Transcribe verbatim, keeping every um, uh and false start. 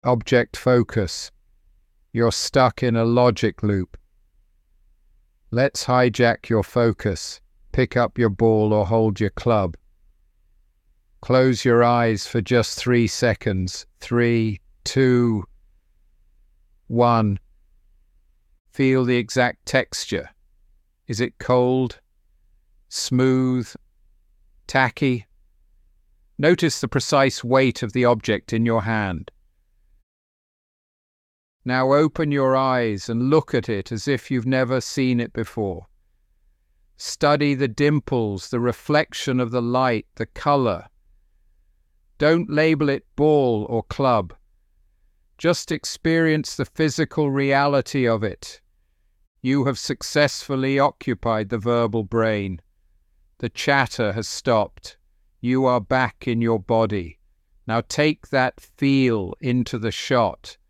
Object focus. You're stuck in a logic loop. Let's hijack your focus. Pick up your ball or hold your club. Close your eyes for just three seconds. Three, two, one. Feel the exact texture. Is it cold, smooth, tacky? Notice the precise weight of the object in your hand. Now open your eyes and look at it as if you've never seen it before. Study the dimples, the reflection of the light, the color. Don't label it ball or club. Just experience the physical reality of it. You have successfully occupied the verbal brain. The chatter has stopped. You are back in your body. Now take that feel into the shot.